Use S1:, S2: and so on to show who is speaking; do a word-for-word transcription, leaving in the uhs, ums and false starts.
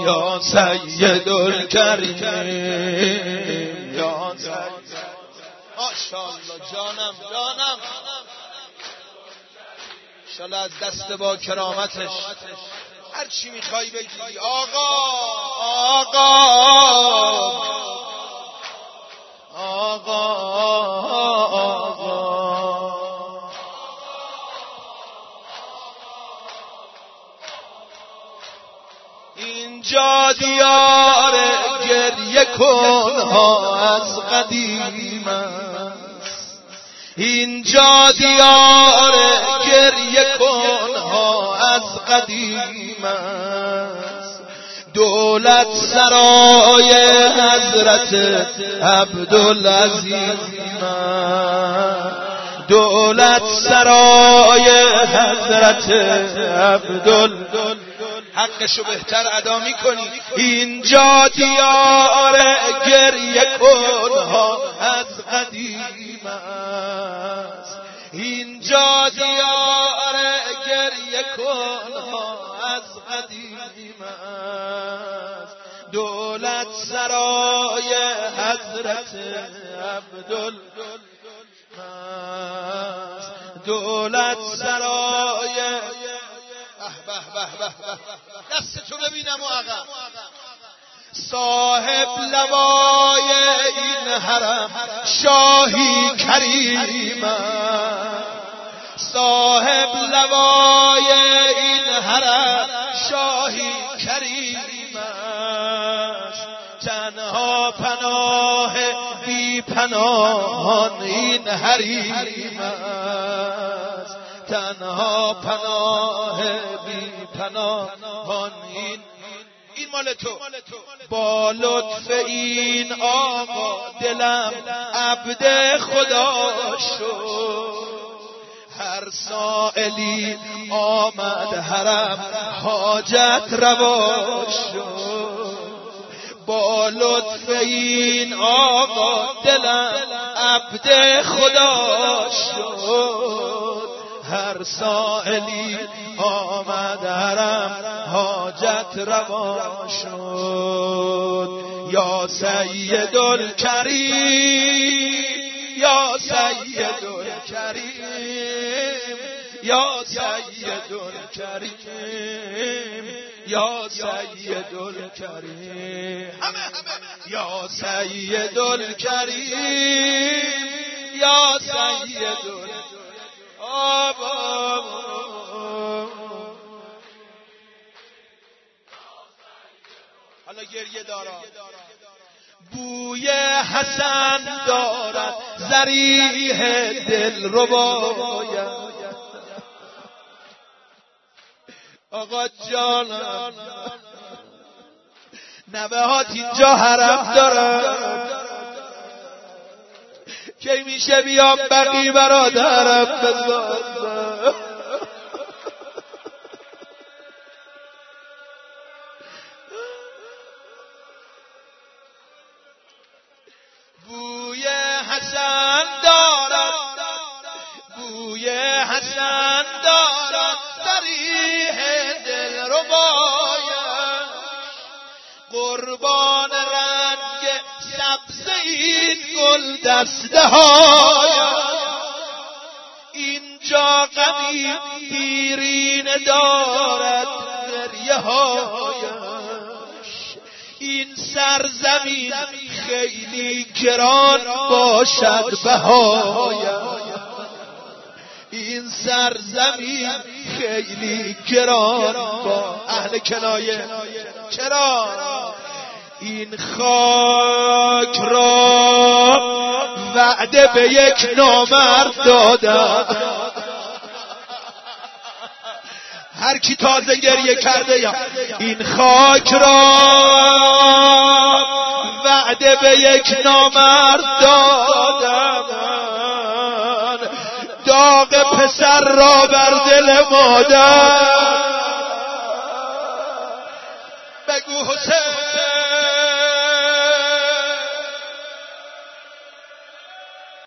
S1: یا سید الکریم یا سید. ماشاءالله جانم جانم انشالله از دست با کرامتش هر چی میخوای بگی. آقا آقا آقا آقا اینجا دیار گریه کنها از قدیم است، اینجا دیار گریه کنها از قدیم است. دولت سرای حضرت عبدالعظیم است، دولت سرای حضرت عبدالعظیم. حقشو بهتر ادا میکنی. اینجا دیار گریه کنها از قدیم است، اینجا دیار گریه کنها از قدیم است. دولت سرای حضرت عبدالعظیم است، دولت سرای. به به به به دستتو ببینم و آقا. صاحب لوای این حرم شاهی کریم است، صاحب لوای این حرم شاهی کریم است. تنها پناه بی پناهان این حریم است، تنها پناه بی پناهان این. این مال تو. با لطف این آقا دلم عبد خدا شد، هر سائلی آمد حرم حاجت روا شد. با لطف این آقا دلم عبد خدا شد، هر سائلی آمد حرم حاجت روا شد. یا سید الکریم یا سید الکریم یا سید الکریم یا سید الکریم یا سید الکریم یا سید الکریم. حالا گریه دارا. بوی حسن دارد ذریح دل رباید. آقا جانم نوهات اینجا حرم دارد، کی میشه بیام بقی برادرم بزازم. بوی حسن دارد بوی حسن دارد ذریح دل ربایش. قربان رنگ سبز این گل دسته هایش. اینجا غمی پیرین دارد گریه هایش. این سرزمین خیلی گران باشد بهایش. این سرزمین خیلی گران با اهل کنایه. چرا؟ این خاک را وعده به یک نامرد دادم. هر کی تازه گریه کرده یا این خاک را وعده به یک نامرد دادم. داغ پسر را بر دل مادر